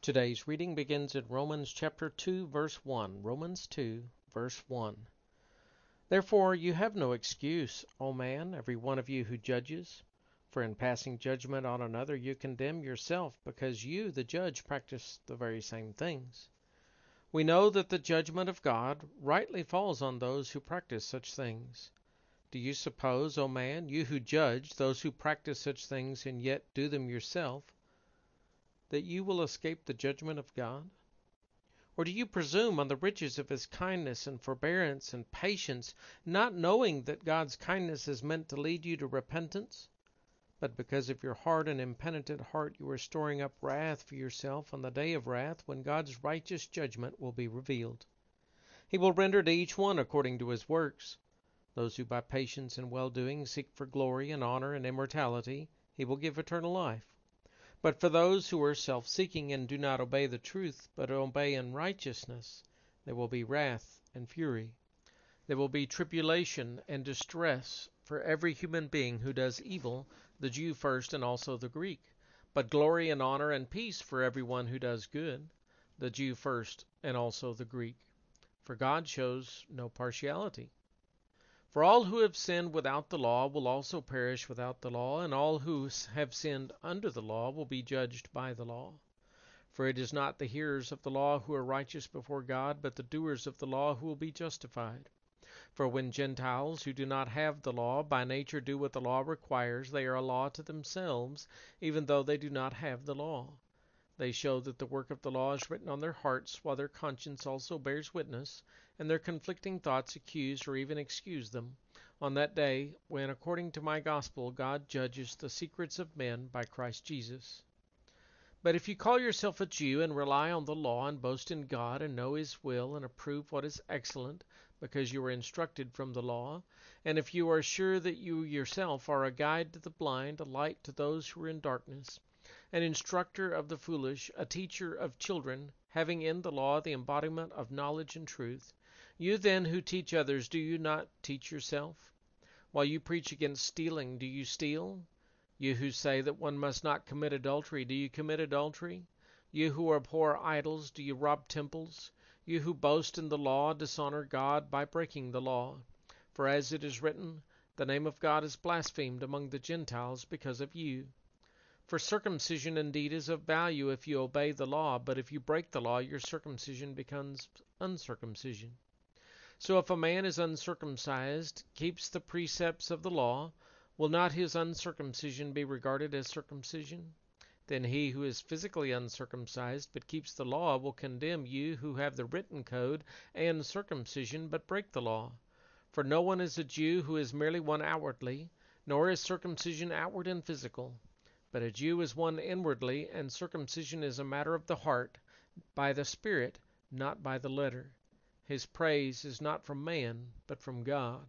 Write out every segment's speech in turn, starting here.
Today's reading begins in Romans chapter 2, verse 1. Romans 2, verse 1. Therefore you have no excuse, O man, every one of you who judges. For in passing judgment on another you condemn yourself, because you, the judge, practice the very same things. We know that the judgment of God rightly falls on those who practice such things. Do you suppose, O man, you who judge those who practice such things and yet do them yourself, that you will escape the judgment of God? Or do you presume on the riches of his kindness and forbearance and patience, not knowing that God's kindness is meant to lead you to repentance? But because of your hard and impenitent heart you are storing up wrath for yourself on the day of wrath, when God's righteous judgment will be revealed. He will render to each one according to his works. Those who by patience and well-doing seek for glory and honor and immortality, he will give eternal life. But for those who are self-seeking and do not obey the truth, but obey unrighteousness, there will be wrath and fury. There will be tribulation and distress for every human being who does evil, the Jew first and also the Greek, but glory and honor and peace for everyone who does good, the Jew first and also the Greek. For God shows no partiality. For all who have sinned without the law will also perish without the law, and all who have sinned under the law will be judged by the law. For it is not the hearers of the law who are righteous before God, but the doers of the law who will be justified. For when Gentiles who do not have the law by nature do what the law requires, they are a law to themselves, even though they do not have the law. They show that the work of the law is written on their hearts, while their conscience also bears witness, and their conflicting thoughts accuse or even excuse them, on that day when, according to my gospel, God judges the secrets of men by Christ Jesus. But if you call yourself a Jew and rely on the law and boast in God and know his will and approve what is excellent, because you are instructed from the law, and if you are sure that you yourself are a guide to the blind, a light to those who are in darkness, an instructor of the foolish, a teacher of children, having in the law the embodiment of knowledge and truth, you then who teach others, do you not teach yourself? While you preach against stealing, do you steal? You who say that one must not commit adultery, do you commit adultery? You who abhor idols, do you rob temples? You who boast in the law dishonor God by breaking the law. For as it is written, the name of God is blasphemed among the Gentiles because of you. For circumcision indeed is of value if you obey the law, but if you break the law, your circumcision becomes uncircumcision. So if a man is uncircumcised, keeps the precepts of the law, will not his uncircumcision be regarded as circumcision? Then he who is physically uncircumcised but keeps the law will condemn you who have the written code and circumcision but break the law. For no one is a Jew who is merely one outwardly, nor is circumcision outward and physical. But a Jew is one inwardly, and circumcision is a matter of the heart, by the Spirit, not by the letter. His praise is not from man, but from God.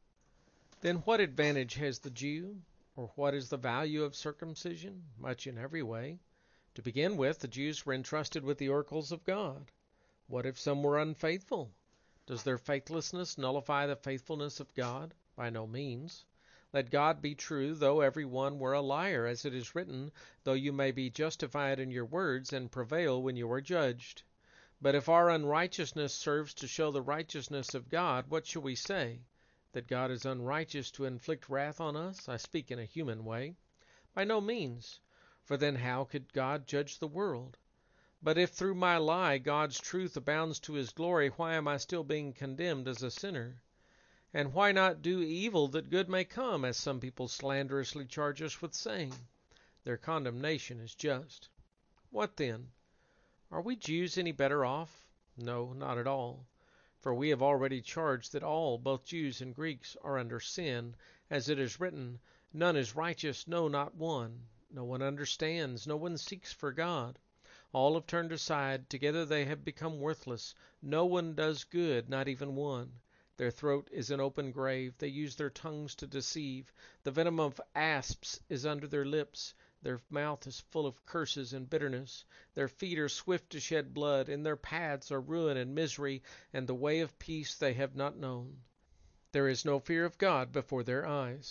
Then what advantage has the Jew? Or what is the value of circumcision? Much in every way. To begin with, the Jews were entrusted with the oracles of God. What if some were unfaithful? Does their faithlessness nullify the faithfulness of God? By no means. Let God be true, though every one were a liar, as it is written, though you may be justified in your words and prevail when you are judged. But if our unrighteousness serves to show the righteousness of God, what shall we say? That God is unrighteous to inflict wrath on us? I speak in a human way. By no means. For then how could God judge the world? But if through my lie God's truth abounds to his glory, why am I still being condemned as a sinner? And why not do evil that good may come, as some people slanderously charge us with saying? Their condemnation is just. What then? Are we Jews any better off? No, not at all. For we have already charged that all, both Jews and Greeks, are under sin, as it is written, none is righteous, no, not one. No one understands, no one seeks for God. All have turned aside, together they have become worthless. No one does good, not even one. Their throat is an open grave, they use their tongues to deceive. The venom of asps is under their lips. Their mouth is full of curses and bitterness. Their feet are swift to shed blood. In their paths are ruin and misery, and the way of peace they have not known. There is no fear of God before their eyes.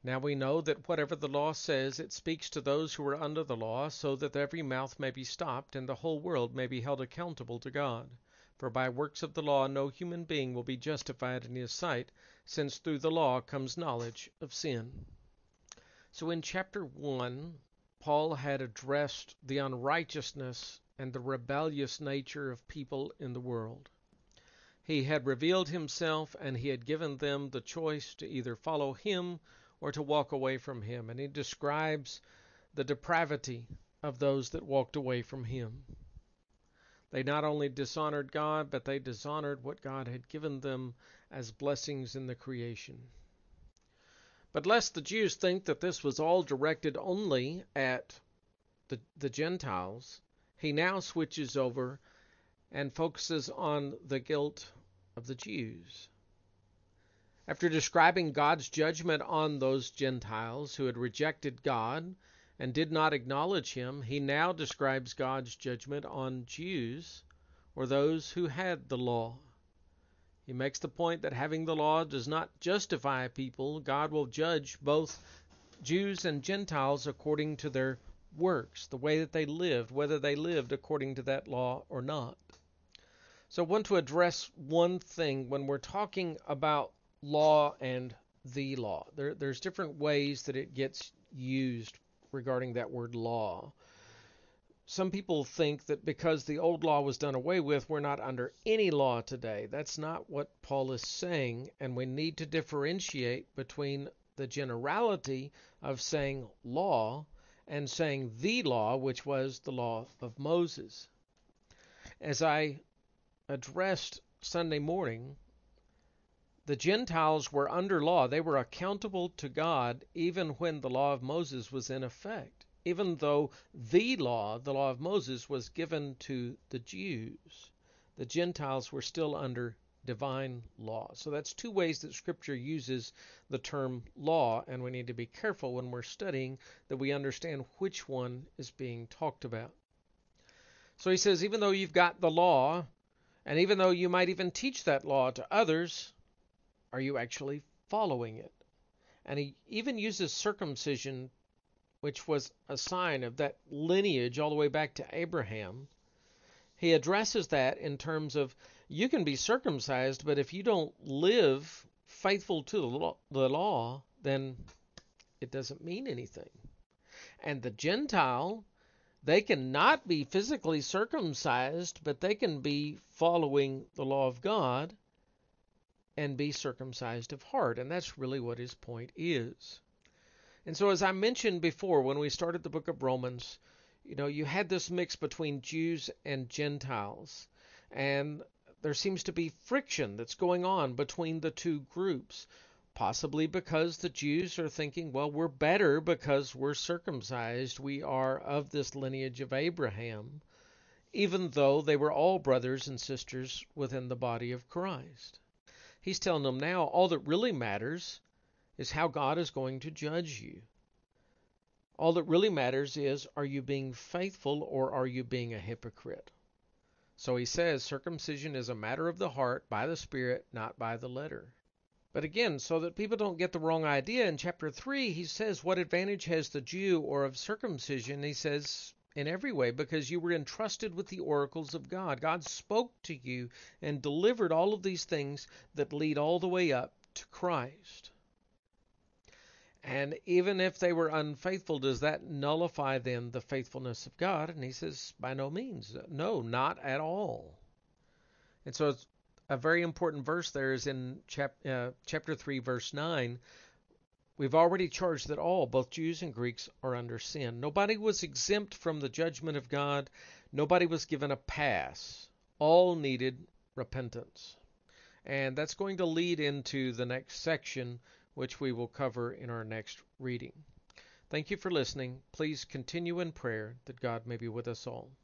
Now we know that whatever the law says, it speaks to those who are under the law, so that every mouth may be stopped, and the whole world may be held accountable to God. For by works of the law no human being will be justified in his sight, since through the law comes knowledge of sin. So in chapter 1, Paul had addressed the unrighteousness and the rebellious nature of people in the world. He had revealed himself, and he had given them the choice to either follow him or to walk away from him. And he describes the depravity of those that walked away from him. They not only dishonored God, but they dishonored what God had given them as blessings in the creation. But lest the Jews think that this was all directed only at the Gentiles, he now switches over and focuses on the guilt of the Jews. After describing God's judgment on those Gentiles who had rejected God and did not acknowledge him, he now describes God's judgment on Jews, or those who had the law. He makes the point that having the law does not justify people. God will judge both Jews and Gentiles according to their works, the way that they lived, whether they lived according to that law or not. So I want to address one thing when we're talking about law and the law. There's different ways that it gets used regarding that word law. Some people think that because the old law was done away with, we're not under any law today. That's not what Paul is saying, and we need to differentiate between the generality of saying law and saying the law, which was the law of Moses. As I addressed Sunday morning, the Gentiles were under law. They were accountable to God even when the law of Moses was in effect, even though the law of Moses, was given to the Jews. The Gentiles were still under divine law. So that's two ways that Scripture uses the term law, and we need to be careful when we're studying that we understand which one is being talked about. So he says, even though you've got the law, and even though you might even teach that law to others, are you actually following it? And he even uses circumcision, which was a sign of that lineage all the way back to Abraham. He addresses that in terms of you can be circumcised, but if you don't live faithful to the law, then it doesn't mean anything. And the Gentile, they cannot be physically circumcised, but they can be following the law of God and be circumcised of heart. And that's really what his point is. And so as I mentioned before, when we started the book of Romans, you had this mix between Jews and Gentiles. And there seems to be friction that's going on between the two groups. Possibly because the Jews are thinking, well, we're better because we're circumcised. We are of this lineage of Abraham, even though they were all brothers and sisters within the body of Christ. He's telling them now all that really matters is how God is going to judge you. All that really matters is, are you being faithful or are you being a hypocrite? So he says circumcision is a matter of the heart by the Spirit, not by the letter. But again, so that people don't get the wrong idea, in chapter 3 he says, what advantage has the Jew or of circumcision? He says, in every way, because you were entrusted with the oracles of God. God spoke to you and delivered all of these things that lead all the way up to Christ. And even if they were unfaithful, does that nullify then the faithfulness of God? And he says, by no means. No, not at all. And so it's a very important verse there is in chapter 3, verse 9. We've already charged that all, both Jews and Greeks, are under sin. Nobody was exempt from the judgment of God. Nobody was given a pass. All needed repentance. And that's going to lead into the next section, which we will cover in our next reading. Thank you for listening. Please continue in prayer that God may be with us all.